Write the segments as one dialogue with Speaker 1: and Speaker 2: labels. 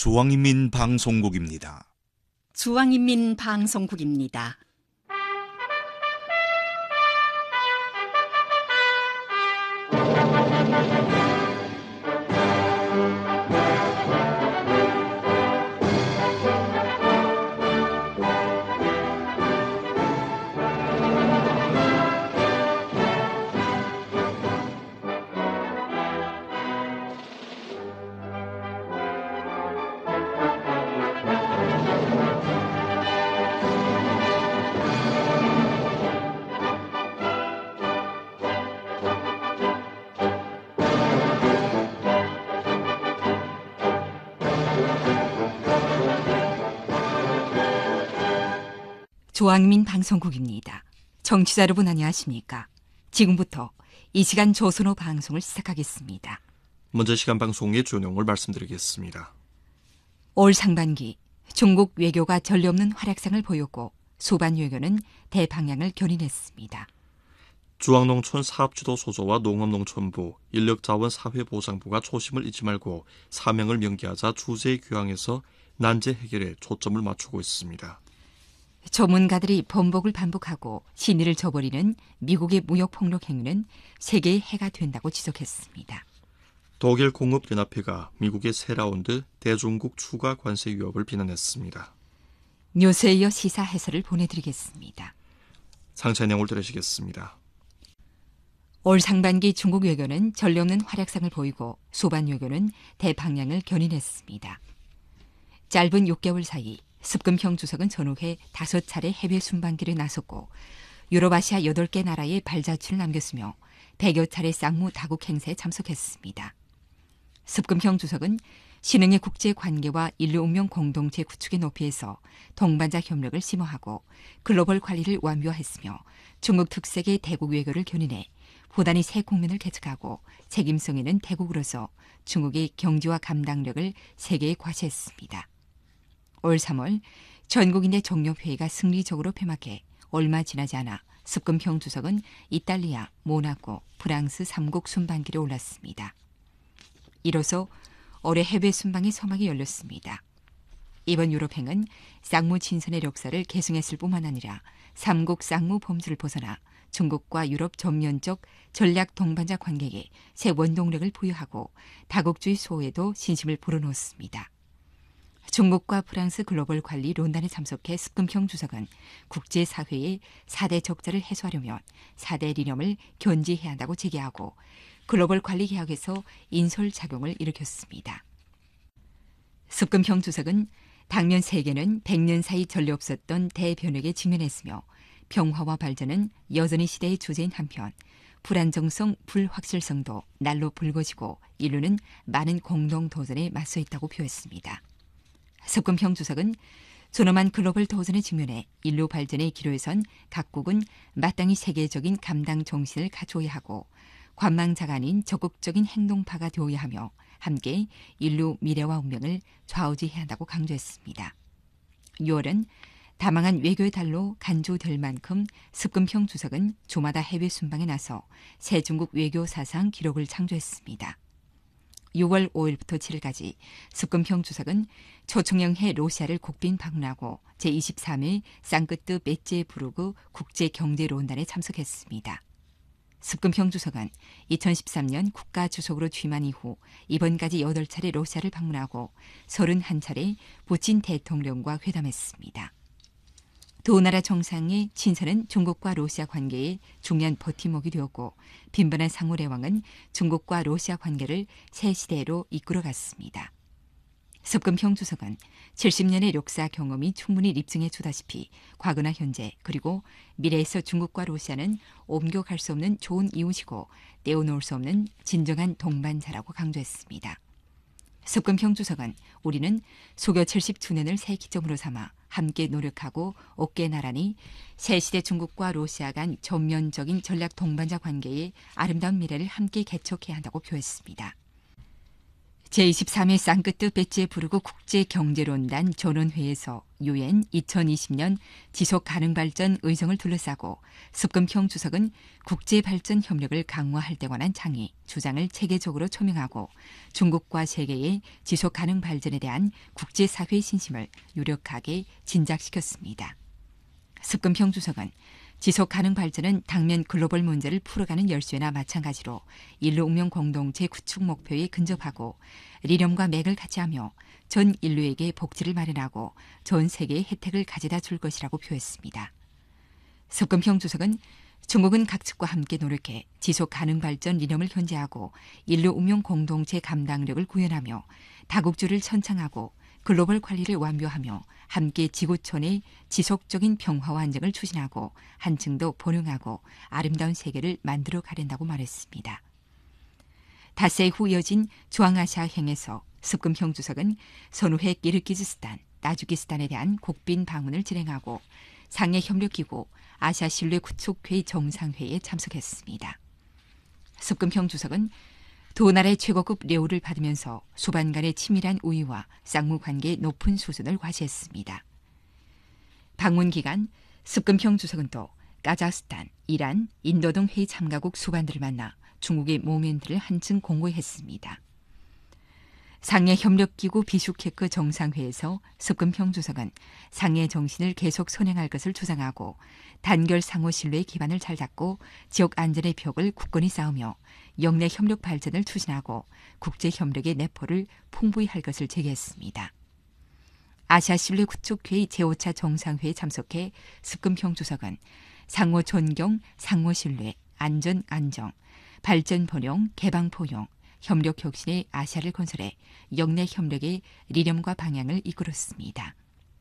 Speaker 1: 중앙인민방송국입니다.
Speaker 2: 중앙인민방송국입니다. 중앙민방송국입니다. 청취자 여러분 안녕하십니까? 지금부터 이 시간 조선어 방송을 시작하겠습니다.
Speaker 3: 먼저 시간 방송의 주요 내용을 말씀드리겠습니다.
Speaker 2: 올 상반기 중국 외교가 전례 없는 활약상을 보였고 소반 외교는 대방향을 견인했습니다.
Speaker 3: 중앙농촌 사업주도 소조와 농업농촌부, 인력자원사회보장부가 초심을 잊지 말고 사명을 명기하자 주제의 교양에서 난제 해결에 초점을 맞추고 있습니다.
Speaker 2: 전문가들이 번복을 반복하고 신의를 저버리는 미국의 무역폭력 행위는 세계의 해가 된다고 지적했습니다.
Speaker 3: 독일 공업연합회가 미국의 새 라운드 대중국 추가 관세 위협을 비난했습니다.
Speaker 2: 뉴스에 이어 시사 해설을 보내드리겠습니다.
Speaker 3: 상세 내용을 들으시겠습니다.
Speaker 2: 올 상반기 중국 외교는 전례 없는 활약상을 보이고 소반 외교는 대방향을 견인했습니다. 짧은 6개월 사이 습금형 주석은 전후에 5차례 해외 순방기를 나섰고 유럽아시아 8개 나라에 발자취를 남겼으며 100여 차례 쌍무 다국 행사에 참석했습니다. 습금형 주석은 신흥의 국제관계와 인류 운명 공동체 구축의 높이에서 동반자 협력을 심화하고 글로벌 관리를 완비화했으며 중국 특색의 대국 외교를 견인해 보단히 새 국면을 개척하고 책임성 있는 대국으로서 중국의 경제와 감당력을 세계에 과시했습니다. 올 3월 전국인대 종료회의가 승리적으로 폐막해 얼마 지나지 않아 습금형 주석은 이탈리아, 모나코, 프랑스 3국 순방길에 올랐습니다. 이로써 올해 해외 순방의 서막이 열렸습니다. 이번 유럽행은 쌍무 친선의 역사를 계승했을 뿐만 아니라 3국 쌍무 범주를 벗어나 중국과 유럽 전면적 전략 동반자 관계에 새 원동력을 부여하고 다국주의 소호에도 신심을 불어넣었습니다. 중국과 프랑스 글로벌 관리 론단에 참석해 습금형 주석은 국제사회의 4대 적자를 해소하려면 4대 리념을 견지해야 한다고 제기하고 글로벌 관리 개혁에서 인솔작용을 일으켰습니다. 습금형 주석은 당면 세계는 100년 사이 전례 없었던 대변혁에 직면했으며 평화와 발전은 여전히 시대의 주제인 한편 불안정성, 불확실성도 날로 붉어지고 인류는 많은 공동도전에 맞서 있다고 표했습니다. 습금형 주석은 존엄한 글로벌 도전에 직면해 인류 발전의 기로에 선 각국은 마땅히 세계적인 감당 정신을 갖추어야 하고 관망자가 아닌 적극적인 행동파가 되어야 하며 함께 인류 미래와 운명을 좌우지해야 한다고 강조했습니다. 6월은 다망한 외교의 달로 간주될 만큼 습금형 주석은 주마다 해외 순방에 나서 새 중국 외교 사상 기록을 창조했습니다. 6월 5일부터 7일까지 습금형 주석은 초청영해 로시아를 국빈 방문하고 제23회 쌍끄뜨 베제부르그 국제경제론단에 참석했습니다. 습금형 주석은 2013년 국가주석으로 취임한 이후 이번까지 8차례 로시아를 방문하고 31차례 푸틴 대통령과 회담했습니다. 두 나라 정상의 친선은 중국과 로시아 관계에 중요한 버팀목이 되었고 빈번한 상호례왕은 중국과 로시아 관계를 새 시대로 이끌어갔습니다. 습금형 주석은 70년의 역사 경험이 충분히 입증해 주다시피 과거나 현재 그리고 미래에서 중국과 로시아는 옮겨갈 수 없는 좋은 이웃이고 떼어놓을 수 없는 진정한 동반자라고 강조했습니다. 습금형 주석은 우리는 소교 70주년을 새 기점으로 삼아 함께 노력하고 어깨 나란히 새 시대 중국과 로시아 간 전면적인 전략 동반자 관계의 아름다운 미래를 함께 개척해야 한다고 표했습니다. 제23회 쌍끝 배지에 부르고 국제경제론단 전원회에서 유엔 2020년 지속가능발전 의정을 둘러싸고 습금형 주석은 국제발전 협력을 강화할 데 관한 창의, 주장을 체계적으로 초명하고 중국과 세계의 지속가능 발전에 대한 국제사회의 신심을 유력하게 진작시켰습니다. 습금형 주석은 지속가능 발전은 당면 글로벌 문제를 풀어가는 열쇠나 마찬가지로 인류 운명 공동체 구축 목표에 근접하고 리념과 맥을 같이 하며 전 인류에게 복지를 마련하고 전 세계의 혜택을 가져다 줄 것이라고 표했습니다. 습금형 주석은 중국은 각측과 함께 노력해 지속가능 발전 리념을 현재하고 인류 운명 공동체 감당력을 구현하며 다국주를 천창하고 글로벌 관리를 완료하며 함께 지구촌의 지속적인 평화와 안정을 추진하고 한층 더 번영하고 아름다운 세계를 만들어 가린다고 말했습니다. 닷새 후 이어진 중앙아시아행에서 습금형 주석은 선후해 키르기즈스탄, 타지키스탄에 대한 국빈 방문을 진행하고 상해협력기구 아시아 신뢰 구축회의 정상회의에 참석했습니다. 습금형 주석은 두 나라의 최고급 레오를 받으면서 수반 간의 친밀한 우위와 쌍무관계의 높은 수준을 과시했습니다. 방문 기간 습금형 주석은 또 카자흐스탄, 이란, 인도 등 회의 참가국 수반들을 만나 중국의 모멘트를 한층 공고했습니다. 상해협력기구 비슈케크 정상회에서 습금형 주석은 상해 정신을 계속 선행할 것을 주장하고 단결 상호 신뢰의 기반을 잘 잡고 지역 안전의 벽을 굳건히 쌓으며 영내 협력 발전을 추진하고 국제협력의 내포를 풍부히 할 것을 제기했습니다. 아시아 신뢰 구축회의 제5차 정상회에 참석해 습금형 주석은 상호 존경, 상호 신뢰, 안전 안정, 발전 번영, 개방 포용, 협력 혁신의 아시아를 건설해 영내 협력의 리념과 방향을 이끌었습니다.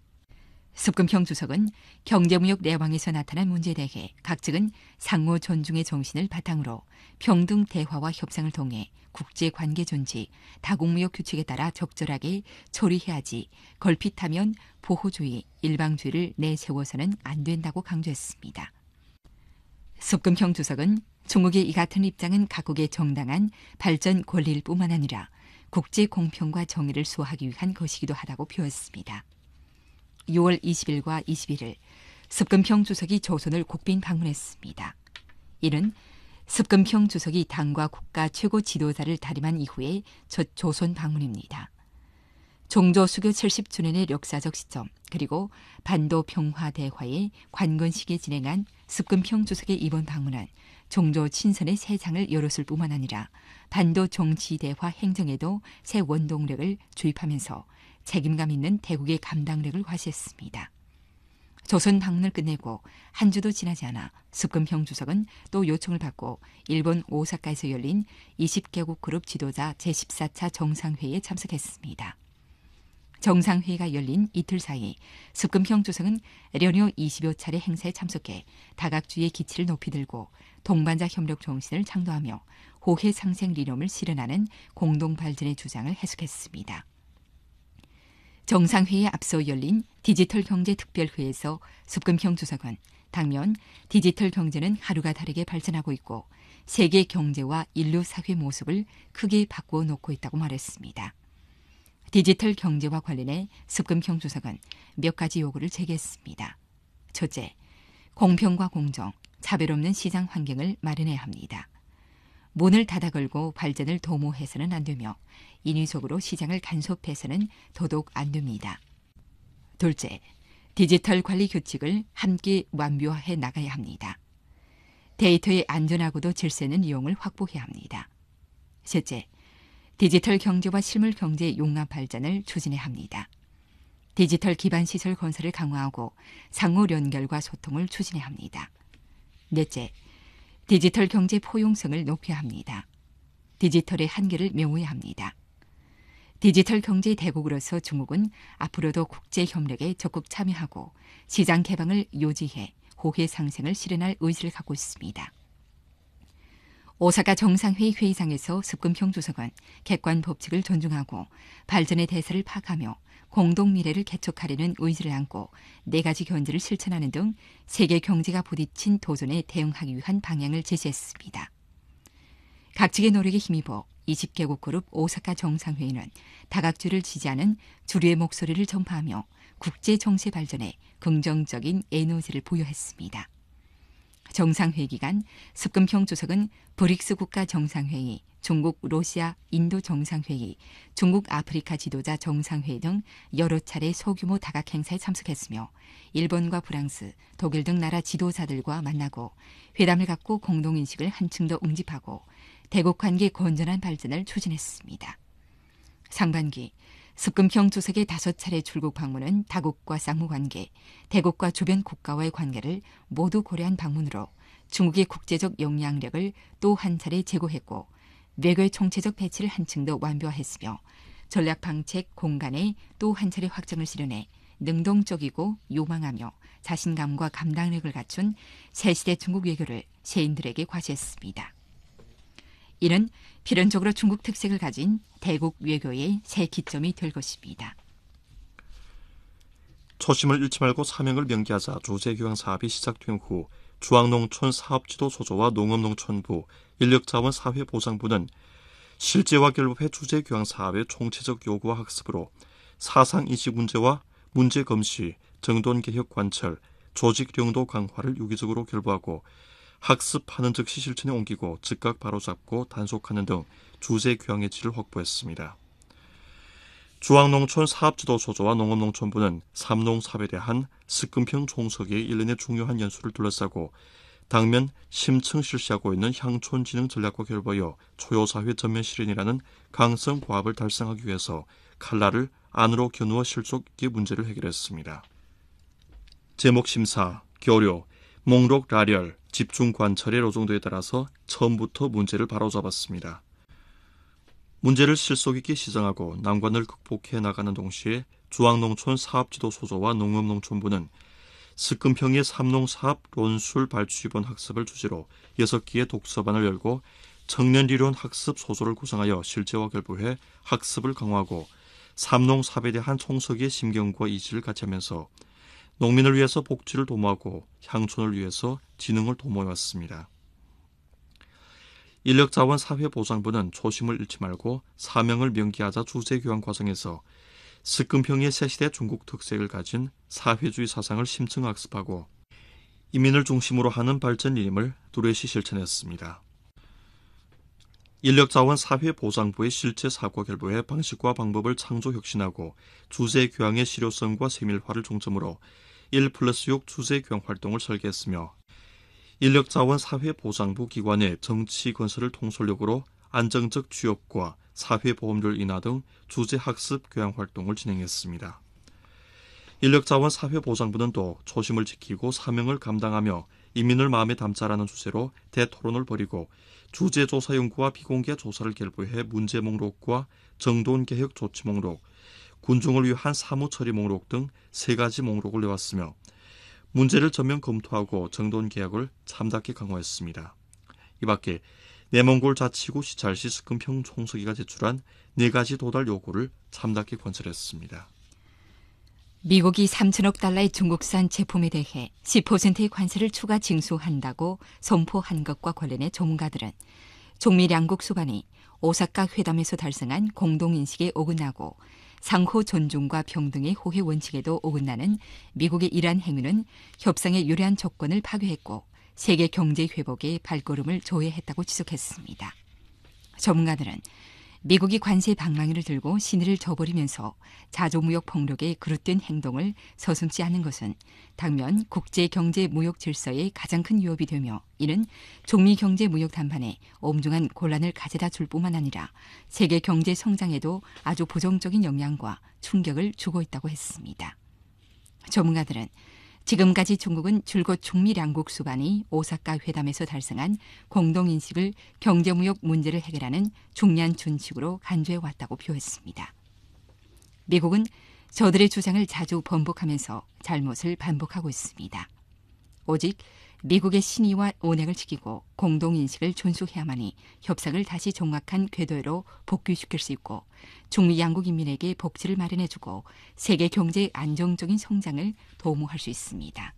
Speaker 2: 습금형 주석은 경제무역 내왕에서 나타난 문제에 대해 각 측은 상호 존중의 정신을 바탕으로 평등 대화와 협상을 통해 국제관계 존지, 다국무역 규칙에 따라 적절하게 처리해야지 걸핏하면 보호주의, 일방주의를 내세워서는 안 된다고 강조했습니다. 습금형 주석은 중국의 이 같은 입장은 각국의 정당한 발전 권리일 뿐만 아니라 국제 공평과 정의를 수호하기 위한 것이기도 하다고 표했습니다. 6월 20일과 21일 습금형 주석이 조선을 국빈 방문했습니다. 이는 습금형 주석이 당과 국가 최고 지도자를 달임한 이후의 첫 조선 방문입니다. 종조 수교 70주년의 역사적 시점 그리고 반도 평화 대화의 관건식에 진행한 습금형 주석의 이번 방문은 종조 친선의 새 장을 열었을 뿐만 아니라 반도 정치 대화 행정에도 새 원동력을 주입하면서 책임감 있는 대국의 감당력을 과시했습니다. 조선 방문을 끝내고 한 주도 지나지 않아 습금형 주석은 또 요청을 받고 일본 오사카에서 열린 20개국 그룹 지도자 제14차 정상회의에 참석했습니다. 정상회의가 열린 이틀 사이 습금형 주석은 연여 20여 차례 행사에 참석해 다각주의의 기치를 높이 들고 동반자 협력 정신을 창조하며 호혜 상생 리념을 실현하는 공동 발전의 주장을 해석했습니다. 정상회의에 앞서 열린 디지털 경제 특별회에서 습금형 주석은 당면 디지털 경제는 하루가 다르게 발전하고 있고 세계 경제와 인류 사회 모습을 크게 바꾸어 놓고 있다고 말했습니다. 디지털 경제와 관련해 습금형 주석은 몇 가지 요구를 제기했습니다. 첫째, 공평과 공정, 차별 없는 시장 환경을 마련해야 합니다. 문을 닫아 걸고 발전을 도모해서는 안 되며 인위적으로 시장을 간섭해서는 더더욱 안 됩니다. 둘째, 디지털 관리 규칙을 함께 완비화해 나가야 합니다. 데이터의 안전하고도 질서 있는 이용을 확보해야 합니다. 셋째, 디지털 경제와 실물 경제의 융합 발전을 추진해야 합니다. 디지털 기반 시설 건설을 강화하고 상호 연결과 소통을 추진해야 합니다. 넷째, 디지털 경제 포용성을 높여야 합니다. 디지털의 한계를 명호해야 합니다. 디지털 경제의 대국으로서 중국은 앞으로도 국제 협력에 적극 참여하고 시장 개방을 유지해 호혜 상생을 실현할 의지를 갖고 있습니다. 오사카 정상회의 회의장에서 습금형 주석은 객관 법칙을 존중하고 발전의 대세를 파악하며 공동 미래를 개척하려는 의지를 안고 4가지 견제를 실천하는 등 세계 경제가 부딪힌 도전에 대응하기 위한 방향을 제시했습니다. 각 측의 노력에 힘입어 20개국 그룹 오사카 정상회의는 다각주를 지지하는 주류의 목소리를 전파하며 국제 정세 발전에 긍정적인 에너지를 부여했습니다. 정상회의 기간 습금평 주석은 브릭스 국가 정상회의, 중국, 러시아, 인도 정상회의, 중국, 아프리카 지도자 정상회의 등 여러 차례 소규모 다각 행사에 참석했으며 일본과 프랑스, 독일 등 나라 지도자들과 만나고 회담을 갖고 공동인식을 한층 더 응집하고 대국 관계 건전한 발전을 추진했습니다. 상반기 습금평 주석의 5차례 출국 방문은 다국과 쌍무관계, 대국과 주변 국가와의 관계를 모두 고려한 방문으로 중국의 국제적 영향력을 또 한 차례 제고했고 외교의 총체적 배치를 한층 더 완벽화했으며 전략 방책 공간에 또 한 차례 확장을 실현해 능동적이고 요망하며 자신감과 감당력을 갖춘 새시대 중국 외교를 세인들에게 과시했습니다. 이는 필연적으로 중국 특색을 가진 대국 외교의 새 기점이 될 것입니다.
Speaker 3: 초심을 잃지 말고 사명을 명기하자 주제교양 사업이 시작된 후 중앙농촌 사업지도 소조와 농업농촌부, 인력자원 사회보장부는 실제와 결합해 주제교양 사업의 총체적 요구와 학습으로 사상인식 문제와 문제검시, 정돈개혁 관철, 조직령도 강화를 유기적으로 결부하고 학습하는 즉시 실천에 옮기고 즉각 바로잡고 단속하는 등 주제교양의 질을 확보했습니다. 중앙농촌 사업지도 소조와 농업농촌부는 삼농사업에 대한 습금평 총석의 일련의 중요한 연수를 둘러싸고 당면 심층 실시하고 있는 향촌진흥 전략과 결부하여 초요사회 전면 실현이라는 강성 고합을 달성하기 위해서 칼날을 안으로 겨누어 실속 있게 문제를 해결했습니다. 제목 심사, 교류, 목록 라렬, 집중 관철의 로정도에 따라서 처음부터 문제를 바로잡았습니다. 문제를 실속 있게 시정하고 난관을 극복해 나가는 동시에 중앙농촌 사업지도 소조와 농업농촌부는 습금평의 삼농사업 논술 발주위본 학습을 주제로 6개의 독서반을 열고 청년리론 학습 소조를 구성하여 실제와 결부해 학습을 강화하고 삼농사업에 대한 총석의 심경과 이지를 같이 하면서 농민을 위해서 복지를 도모하고 향촌을 위해서 지능을 도모해왔습니다. 인력자원 사회보장부는 초심을 잃지 말고 사명을 명기하자 주제교양 과정에서 습금평의 새시대 중국 특색을 가진 사회주의 사상을 심층 학습하고 인민을 중심으로 하는 발전임을 뚜렷이 실천했습니다. 인력자원 사회보장부의 실제 사고 결부의 방식과 방법을 창조 혁신하고 주제교양의 실효성과 세밀화를 중점으로 1+6 주제교양 활동을 설계했으며 인력자원 사회보장부 기관의 정치 건설을 통솔력으로 안정적 취업과 사회보험료를 인하 등 주제학습 교양 활동을 진행했습니다. 인력자원 사회보장부는 또 초심을 지키고 사명을 감당하며 인민을 마음에 담자라는 주제로 대토론을 벌이고 주제조사 연구와 비공개 조사를 결부해 문제 목록과 정돈개혁 조치 목록, 군중을 위한 사무처리 목록 등 3가지 목록을 내왔으며 문제를 전면 검토하고 정돈개혁을 참답게 강화했습니다. 이 밖에 내몽골 자치구 시찰시 습금평 총서기가 제출한 4가지 도달 요구를 참답게 관철했습니다.
Speaker 2: 미국이 3천억 달러의 중국산 제품에 대해 10%의 관세를 추가 징수한다고 선포한 것과 관련해 전문가들은 중미 양국 수반이 오사카 회담에서 달성한 공동인식에 어긋나고 상호 존중과 평등의 호혜 원칙에도 어긋나는 미국의 이러한 행위는 협상의 유리한 조건을 파괴했고 세계 경제 회복의 발걸음을 조회했다고 지적했습니다. 전문가들은 미국이 관세 방망이를 들고 신의를 저버리면서 자조무역 폭력에 그릇된 행동을 서슴지 않는 것은 당면 국제경제무역 질서의 가장 큰 위협이 되며 이는 중미 경제무역談判에 엄중한 곤란을 가져다 줄 뿐만 아니라 세계 경제 성장에도 아주 부정적인 영향과 충격을 주고 있다고 했습니다. 전문가들은 지금까지 중국은 줄곧 중미 양국 수반이 오사카 회담에서 달성한 공동인식을 경제무역 문제를 해결하는 중요한 준칙으로 간주해왔다고 표했습니다. 미국은 저들의 주장을 자주 번복하면서 잘못을 반복하고 있습니다. 오직 미국의 신의와 온액을 지키고 공동인식을 존속해야만이 협상을 다시 정확한 궤도로 복귀시킬 수 있고 중미 양국 인민에게 복지를 마련해주고 세계 경제의 안정적인 성장을 도모할 수 있습니다.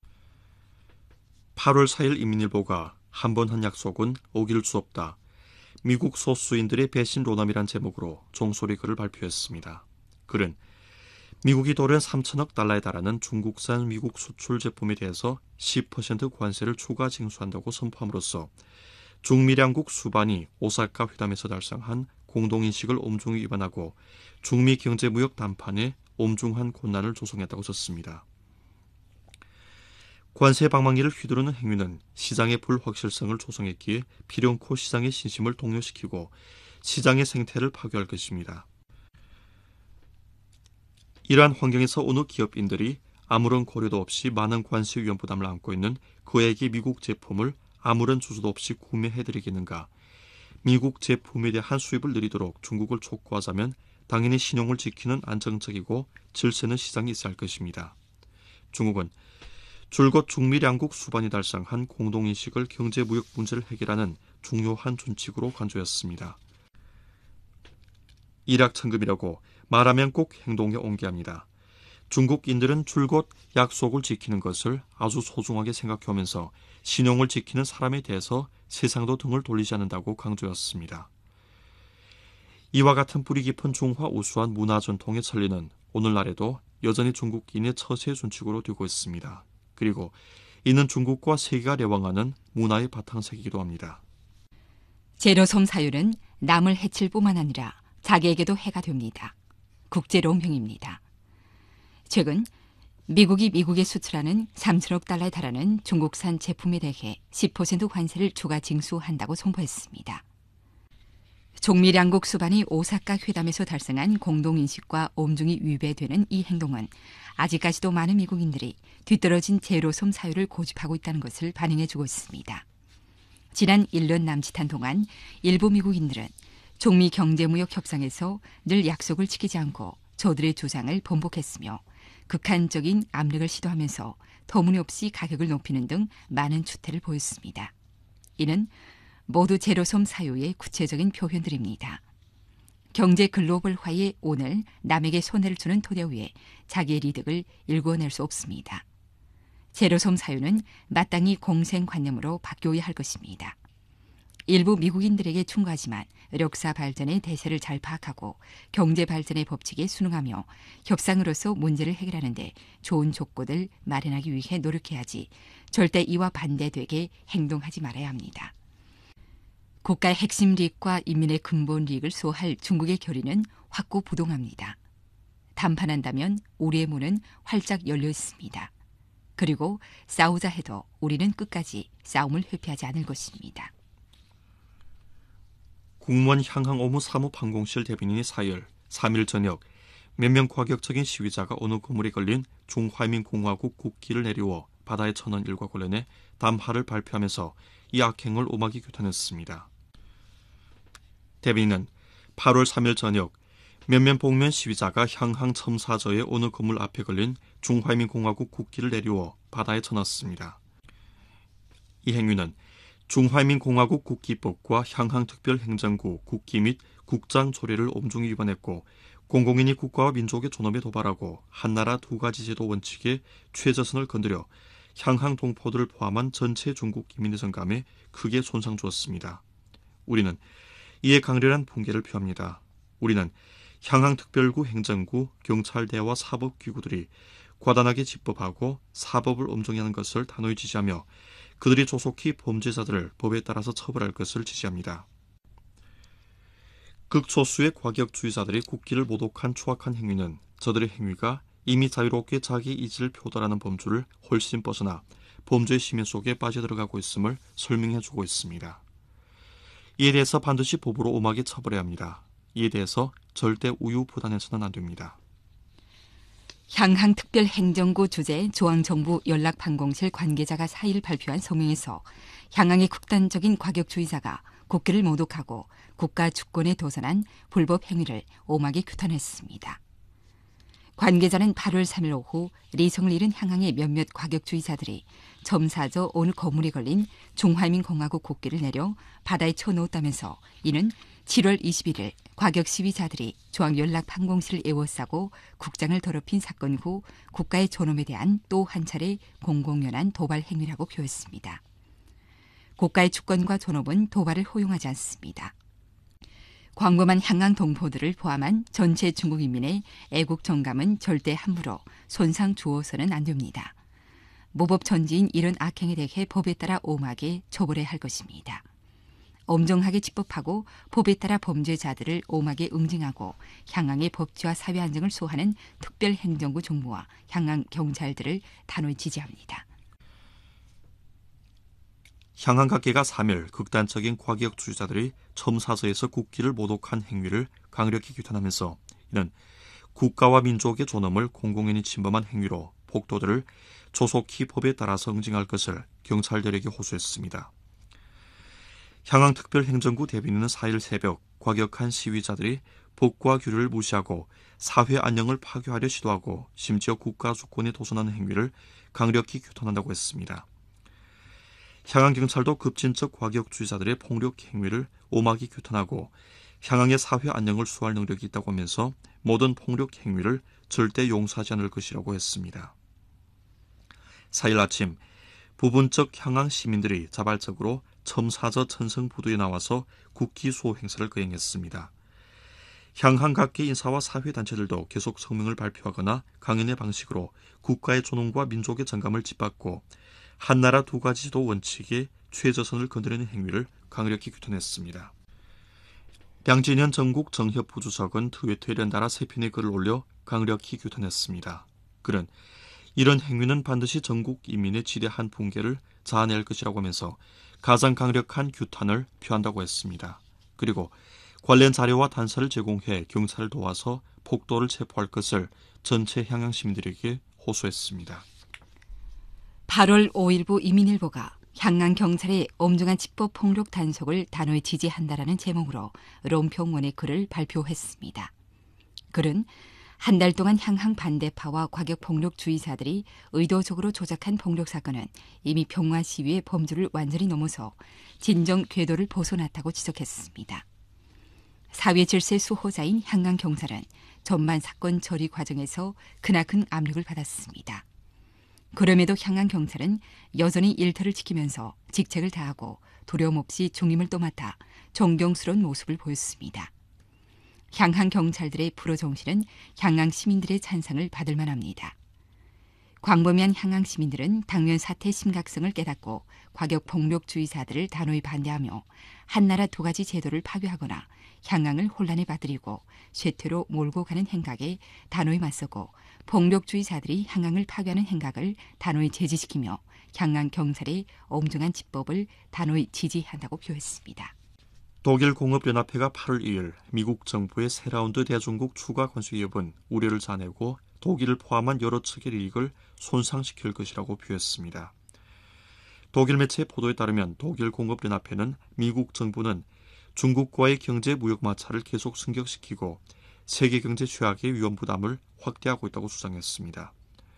Speaker 3: 8월 4일 인민일보가 한 번 한 약속은 어길 수 없다. 미국 소수인들의 배신 로남이란 제목으로 종소리 글을 발표했습니다. 글은 미국이 도련 3천억 달러에 달하는 중국산 미국 수출 제품에 대해서 10% 관세를 추가 징수한다고 선포함으로써 중미량국 수반이 오사카 회담에서 달성한 공동인식을 엄중히 위반하고 중미 경제무역 담판에 엄중한 곤란을 조성했다고 썼습니다. 관세 방망이를 휘두르는 행위는 시장의 불확실성을 조성했기에 필연코 시장의 신심을 동요시키고 시장의 생태를 파괴할 것입니다. 이러한 환경에서 어느 기업인들이 아무런 고려도 없이 많은 관세 위험 부담을 안고 있는 그에게 미국 제품을 아무런 주저도 없이 구매해드리겠는가? 미국 제품에 대한 수입을 늘리도록 중국을 촉구하자면 당연히 신용을 지키는 안정적이고 질서있는 시장이 있어야 할 것입니다. 중국은 줄곧 중미량국 수반이 달성한 공동인식을 경제무역 문제를 해결하는 중요한 준칙으로 간주했습니다. 일확천금이라고 말하면 꼭 행동에 옮겨야 합니다. 중국인들은 줄곧 약속을 지키는 것을 아주 소중하게 생각해오면서 신용을 지키는 사람에 대해서 세상도 등을 돌리지 않는다고 강조했습니다. 이와 같은 뿌리 깊은 중화 우수한 문화 전통의 천리는 오늘날에도 여전히 중국인의 처세 준칙으로 되고 있습니다. 그리고 이는 중국과 세계가 레왕하는 문화의 바탕색이기도 합니다.
Speaker 2: 제로섬 사유는 남을 해칠 뿐만 아니라 자기에게도 해가 됩니다. 국제로움형입니다. 최근 미국이 미국에 수출하는 3천억 달러에 달하는 중국산 제품에 대해 10% 관세를 추가 징수한다고 선포했습니다. 중미량국 수반이 오사카 회담에서 달성한 공동인식과 엄중히 위배되는 이 행동은 아직까지도 많은 미국인들이 뒤떨어진 제로섬 사유를 고집하고 있다는 것을 반영해주고 있습니다. 지난 1년 남짓한 동안 일부 미국인들은 중미 경제무역 협상에서 늘 약속을 지키지 않고 저들의 주장을 번복했으며 극한적인 압력을 시도하면서 터무니없이 가격을 높이는 등 많은 추태를 보였습니다. 이는 모두 제로섬 사유의 구체적인 표현들입니다. 경제 글로벌화의 오늘 남에게 손해를 주는 토대 위에 자기의 이득을 일궈낼 수 없습니다. 제로섬 사유는 마땅히 공생관념으로 바뀌어야 할 것입니다. 일부 미국인들에게 충고하지만 역사 발전의 대세를 잘 파악하고 경제 발전의 법칙에 순응하며 협상으로서 문제를 해결하는 데 좋은 조건을 마련하기 위해 노력해야지 절대 이와 반대되게 행동하지 말아야 합니다. 국가의 핵심利益과 인민의 근본利益을 수호할 중국의 결의는 확고부동합니다. 담판한다면 우리의 문은 활짝 열려 있습니다. 그리고 싸우자 해도 우리는 끝까지 싸움을 회피하지 않을 것입니다.
Speaker 3: 국무원 향항오무 사무판공실 대변인이 4일 3일 저녁 몇 명 과격적인 시위자가 어느 건물에 걸린 중화민공화국 국기를 내리워 바다에 쳐넣은 일과 관련해 담화를 발표하면서 이 악행을 오막이 규탄했습니다. 대변인은 8월 3일 저녁 몇몇 복면 시위자가 향항 첨사저의 어느 건물 앞에 걸린 중화민공화국 국기를 내리워 바다에 쳐넣었습니다. 이 행위는 중화민공화국 국기법과 향항특별행정구 국기 및 국장 조례를 엄중히 위반했고 공공인이 국가와 민족의 존엄에 도발하고 한나라 두 가지 제도 원칙에 최저선을 건드려 향항 동포들을 포함한 전체 중국 인민의 정감에 크게 손상 주었습니다. 우리는 이에 강렬한 분개를 표합니다. 우리는 향항특별구 행정구, 경찰대와 사법기구들이 과단하게 집법하고 사법을 엄정히 하는 것을 단호히 지지하며 그들이 조속히 범죄자들을 법에 따라서 처벌할 것을 지시합니다. 극소수의 과격주의자들이 국기를 모독한 추악한 행위는 저들의 행위가 이미 자유롭게 자기 의지를 표달하는 범주를 훨씬 벗어나 범죄의 심연 속에 빠져들어가고 있음을 설명해주고 있습니다. 이에 대해서 반드시 법으로 엄하게 처벌해야 합니다. 이에 대해서 절대 우유부단해서는 안 됩니다.
Speaker 2: 향항특별행정구 주재 중앙정부 연락판공실 관계자가 4일 발표한 성명에서 향항의 극단적인 과격주의자가 국기를 모독하고 국가 주권에 도전한 불법 행위를 엄하게 규탄했습니다. 관계자는 8월 3일 오후 리성을 잃은 향항의 몇몇 과격주의자들이 첨사저 어느 건물에 걸린 중화민공화국 국기를 내려 바다에 쳐놓았다면서 이는 7월 21일 과격 시위자들이 중앙연락판공실을 에워싸고 국장을 더럽힌 사건 후 국가의 존엄에 대한 또 한 차례 공공연한 도발 행위라고 표했습니다. 국가의 주권과 존엄은 도발을 허용하지 않습니다. 광범한 향강 동포들을 포함한 전체 중국 인민의 애국 정감은 절대 함부로 손상 주어서는 안 됩니다. 모법 천지인 이런 악행에 대해 법에 따라 엄하게 처벌해야 할 것입니다. 엄정하게 집법하고 법에 따라 범죄자들을 엄하게 응징하고 향강의 법치와 사회 안정을 수호하는 특별행정구 정부와 향강 경찰들을 단호히 지지합니다.
Speaker 3: 향강각계가 3일 극단적인 과격주의자들이 첨사서에서 국기를 모독한 행위를 강력히 규탄하면서 이는 국가와 민족의 존엄을 공공연히 침범한 행위로 폭도들을 조속히 법에 따라서 응징할 것을 경찰들에게 호소했습니다. 향강특별행정구 대변인은 4일 새벽 과격한 시위자들이 법과 규례를 무시하고 사회 안녕을 파괴하려 시도하고 심지어 국가 주권에 도전하는 행위를 강력히 규탄한다고 했습니다. 향강경찰도 급진적 과격주의자들의 폭력 행위를 엄하게 규탄하고 향강의 사회 안녕을 수호할 능력이 있다고 하면서 모든 폭력 행위를 절대 용서하지 않을 것이라고 했습니다. 4일 아침 부분적 향강 시민들이 자발적으로 첨사저 천성부두에 나와서 국기 수호 행사를 거행했습니다. 향강 각계 인사와 사회단체들도 계속 성명을 발표하거나 강연의 방식으로 국가의 존엄과 민족의 정감을 짓밟고 한나라 두 가지 지도 원칙의 최저선을 건드리는 행위를 강력히 규탄했습니다. 량진현 전국 정협부주석은 트위터에 연달아 3편의 글을 올려 강력히 규탄했습니다. 그는 이런 행위는 반드시 전국 인민의 지대한 붕괴를 자아낼 것이라고 하면서 가장 강력한 규탄을 표한다고 했습니다. 그리고 관련 자료와 단서를 제공해 경찰을 도와서 폭도를 체포할 것을 전체 향양 시민들에게 호소했습니다.
Speaker 2: 8월 5일부 이민일보가 향강 경찰의 엄중한 집법 폭력 단속을 단호히 지지한다라는 제목으로 롬평원의 글을 발표했습니다. 글은 한 달 동안 향강 반대파와 과격 폭력주의자들이 의도적으로 조작한 폭력 사건은 이미 평화 시위의 범주를 완전히 넘어서 진정 궤도를 벗어났다고 지적했습니다. 사회 질서 수호자인 향강 경찰은 전반 사건 처리 과정에서 크나큰 압력을 받았습니다. 그럼에도 향강 경찰은 여전히 일터를 지키면서 직책을 다하고 두려움 없이 중임을 떠맡아 존경스러운 모습을 보였습니다. 향강 경찰들의 프로 정신은 향강 시민들의 찬상을 받을 만합니다. 광범위한 향강 시민들은 당면 사태의 심각성을 깨닫고 과격 폭력주의자들을 단호히 반대하며 한나라 두 가지 제도를 파괴하거나 향강을 혼란에 빠뜨리고 쇠퇴로 몰고 가는 행각에 단호히 맞서고 폭력주의자들이 향강을 파괴하는 행각을 단호히 제지시키며 향강 경찰의 엄중한 집법을 단호히 지지한다고 표했습니다.
Speaker 3: 독일 공업연합회가 8월 2일 미국 정부의 새 라운드 대중국 추가 관세 위협은 우려를 자아내고 독일을 포함한 여러 측의 이익을 손상시킬 것이라고 표했습니다. 독일 매체 보도에 따르면 독일 공업연합회는 미국 정부는 중국과의 경제 무역 마찰을 계속 승격시키고 세계 경제 최악의 위험 부담을 확대하고 있다고 주장했습니다.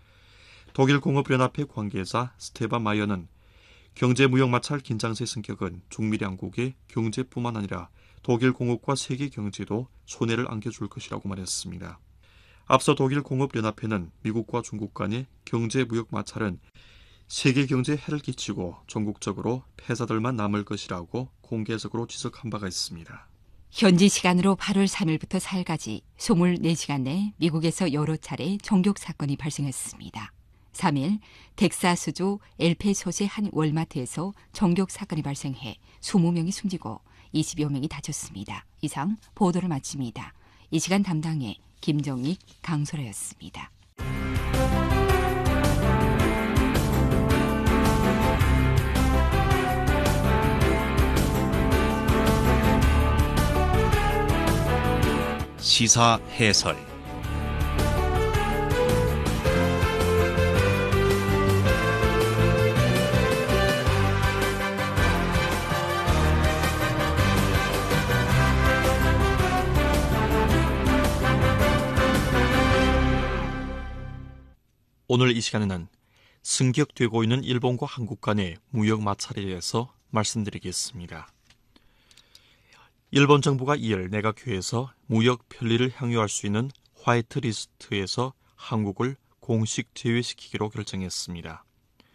Speaker 3: 독일 공업연합회 관계자 스테반 마이어는 경제 무역 마찰 긴장세 성격은 중미 양국의 경제뿐만 아니라 독일 공업과 세계 경제도 손해를 안겨줄 것이라고 말했습니다. 앞서 독일 공업연합회는 미국과 중국 간의 경제 무역 마찰은 세계 경제에 해를 끼치고 전국적으로 패자들만 남을 것이라고 공개적으로 지적한 바가 있습니다.
Speaker 2: 현지 시간으로 8월 3일부터 4일까지 24시간 내 미국에서 여러 차례 총격 사건이 발생했습니다. 3일 텍사스주 엘페소시의 한 월마트에서 총격 사건이 발생해 20명이 숨지고 20여 명이 다쳤습니다. 이상 보도를 마칩니다. 이 시간 담당의 김정익, 강소라였습니다.
Speaker 1: 시사 해설
Speaker 3: 오늘 이 시간에는 승격되고 있는 일본과 한국 간의 무역 마찰에 대해서 말씀드리겠습니다. 일본 정부가 2일 내각회에서 무역 편리를 향유할 수 있는 화이트 리스트에서 한국을 공식 제외시키기로 결정했습니다.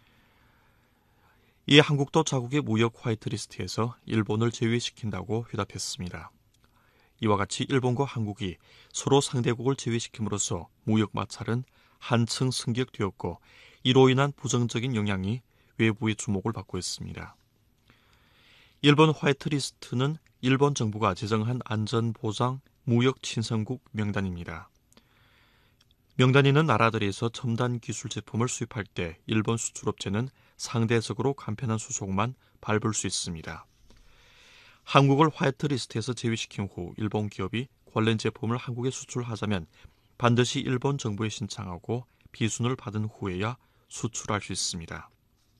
Speaker 3: 이에 한국도 자국의 무역 화이트 리스트에서 일본을 제외시킨다고 회답했습니다. 이와 같이 일본과 한국이 서로 상대국을 제외시킴으로써 무역 마찰은 한층 승격되었고 이로 인한 부정적인 영향이 외부의 주목을 받고 있습니다. 일본 화이트리스트는 일본 정부가 제정한 안전보장 무역 친선국 명단입니다. 명단에는 나라들에서 첨단 기술 제품을 수입할 때 일본 수출업체는 상대적으로 간편한 수속만 밟을 수 있습니다. 한국을 화이트리스트에서 제외시킨 후 일본 기업이 관련 제품을 한국에 수출하자면 반드시 일본 정부에 신청하고 비준을 받은 후에야 수출할 수 있습니다.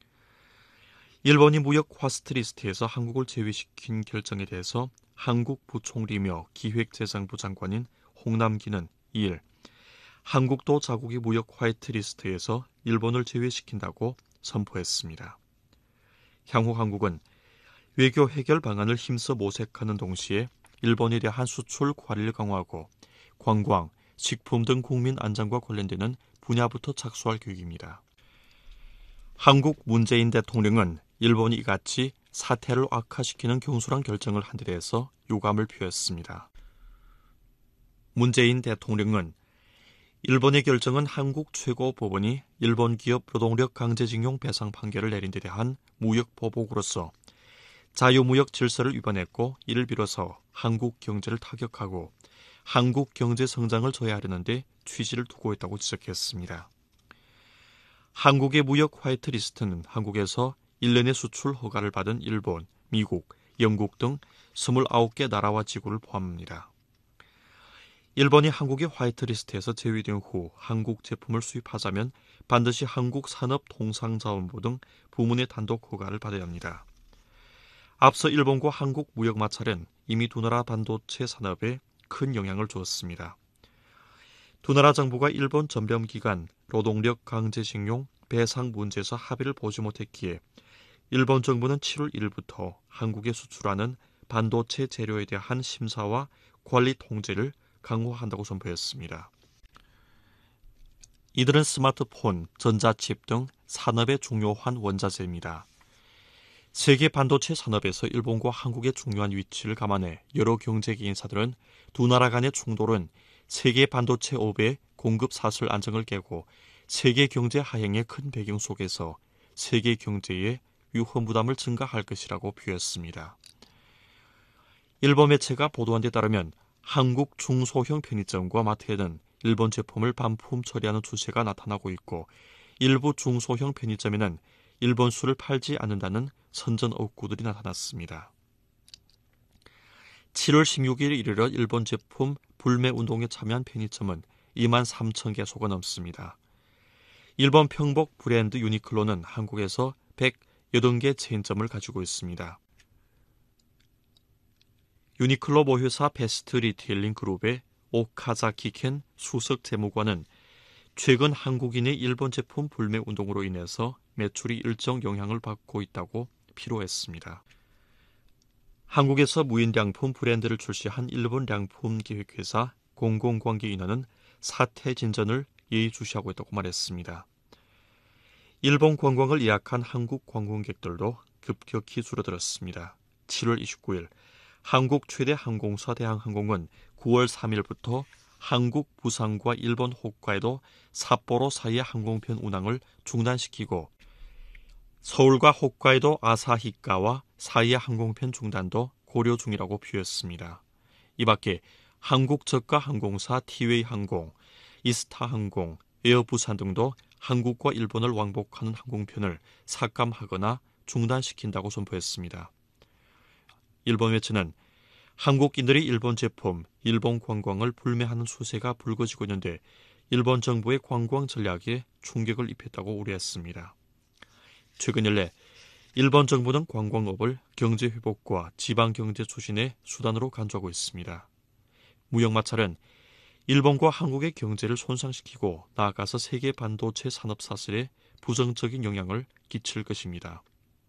Speaker 3: 일본이 무역 화이트리스트에서 한국을 제외시킨 결정에 대해서 한국 부총리며 기획재정부 장관인 홍남기는 2일 한국도 자국의 무역 화이트리스트에서 일본을 제외시킨다고 선포했습니다. 향후 한국은 외교 해결 방안을 힘써 모색하는 동시에 일본에 대한 수출 관리를 강화하고 관광, 식품 등 국민 안전과 관련되는 분야부터 착수할 계획입니다. 한국 문재인 대통령은 일본이 이같이 사태를 악화시키는 경솔한 결정을 한 데 대해서 유감을 표했습니다. 문재인 대통령은 일본의 결정은 한국 최고법원이 일본 기업 노동력 강제징용 배상 판결을 내린 데 대한 무역 보복으로서 자유무역 질서를 위반했고 이를 빌어서 한국 경제를 타격하고 한국 경제 성장을 저해하려는 데 취지를 두고 있다고 지적했습니다. 한국의 무역 화이트리스트는 한국에서 1년의 수출 허가를 받은 일본, 미국, 영국 등 29개 나라와 지구를 포함합니다. 일본이 한국의 화이트리스트에서 제외된 후 한국 제품을 수입하자면 반드시 한국산업통상자원부 등 부문의 단독 허가를 받아야 합니다. 앞서 일본과 한국 무역 마찰은 이미 두 나라 반도체 산업에 큰 영향을 주었습니다. 두 나라 정부가 일본 전범 기간 노동력 강제징용 배상 문제에서 합의를 보지 못했기에 일본 정부는 7월 1일부터 한국에 수출하는 반도체 재료에 대한 심사와 관리 통제를 강화한다고 선포했습니다. 이들은 스마트폰, 전자칩 등 산업의 중요한 원자재입니다. 세계 반도체 산업에서 일본과 한국의 중요한 위치를 감안해 여러 경제계 인사들은 두 나라 간의 충돌은 세계 반도체 업의 공급 사슬 안정을 깨고 세계 경제 하행의 큰 배경 속에서 세계 경제의 위험 부담을 증가할 것이라고 표했습니다. 일본 매체가 보도한 데 따르면 한국 중소형 편의점과 마트에는 일본 제품을 반품 처리하는 추세가 나타나고 있고 일부 중소형 편의점에는 일본 술을 팔지 않는다는 선전 업구들이 나타났습니다. 7월 16일 이르러 일본 제품 불매 운동에 참여한 편의점은 2만 3천 개소가 넘습니다. 일본 평복 브랜드 유니클로는 한국에서 180개 체인점을 가지고 있습니다. 유니클로 모회사 베스트 리테일링 그룹의 오카자키 켄 수석 재무관은 최근 한국인의 일본 제품 불매 운동으로 인해서 매출이 일정 영향을 받고 있다고 피로했습니다. 한국에서 무인량품 브랜드를 출시한 일본 량품 기획회사 공공관계 인원은 사태 진전을 예의주시하고 있다고 말했습니다. 일본 관광을 예약한 한국 관광객들도 급격히 줄어들었습니다. 7월 29일 한국 최대 항공사 대한항공은 9월 3일부터 한국 부산과 일본 홋카이도 삿포로 사이의 항공편 운항을 중단시키고 서울과 홋카이도 아사히카와 사이의 항공편 중단도 고려 중이라고 표했습니다. 이 밖에 한국 저가 항공사 티웨이 항공, 이스타 항공, 에어부산 등도 한국과 일본을 왕복하는 항공편을 삭감하거나 중단시킨다고 선포했습니다. 일본 매체는 한국인들이 일본 제품, 일본 관광을 불매하는 추세가 불거지고 있는데 일본 정부의 관광 전략에 충격을 입혔다고 우려했습니다. 최근 연래 일본 정부는 관광업을 경제 회복과 지방 경제 추진의 수단으로 간주하고 있습니다. 무역 마찰은 일본과 한국의 경제를 손상시키고 나아가서 세계 반도체 산업 사슬에 부정적인 영향을 끼칠 것입니다.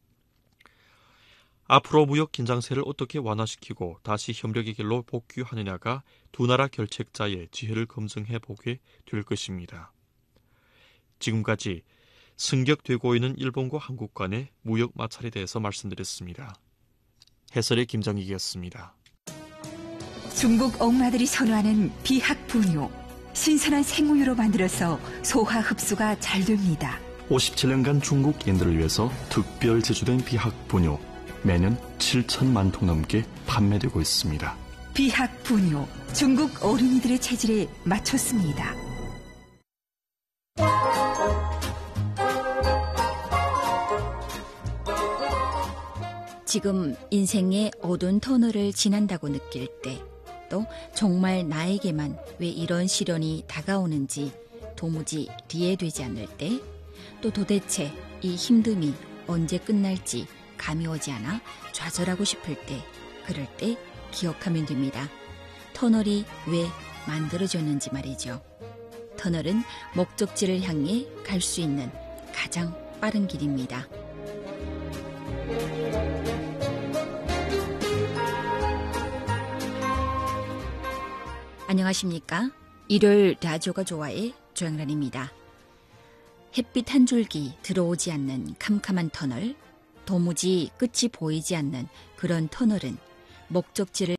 Speaker 3: 앞으로 무역 긴장세를 어떻게 완화시키고 다시 협력의 길로 복귀하느냐가 두 나라 결책자의 지혜를 검증해 보게 될 것입니다. 지금까지 승격되고 있는 일본과 한국 간의 무역 마찰에 대해서 말씀드렸습니다. 해설의 김정익이었습니다.
Speaker 2: 중국 엄마들이 선호하는 비학 분유. 신선한 생우유로 만들어서 소화 흡수가 잘 됩니다.
Speaker 3: 57년간 중국인들을 위해서 특별 제조된 비학 분유. 매년 7천만 통 넘게 판매되고 있습니다.
Speaker 2: 비학 분유. 중국 어린이들의 체질에 맞췄습니다.
Speaker 1: 지금 인생의 어두운 터널을 지난다고 느낄 때, 또 정말 나에게만 왜 이런 시련이 다가오는지 도무지 이해되지 않을 때, 또 도대체 이 힘듦이 언제 끝날지 감이 오지 않아 좌절하고 싶을 때, 그럴 때 기억하면 됩니다. 터널이 왜 만들어졌는지 말이죠. 터널은 목적지를 향해 갈 수 있는 가장 빠른 길입니다. 안녕하십니까? 일요일 라디오가 좋아해 조영란입니다. 햇빛 한 줄기 들어오지 않는 캄캄한 터널, 도무지 끝이 보이지 않는 그런 터널은 목적지를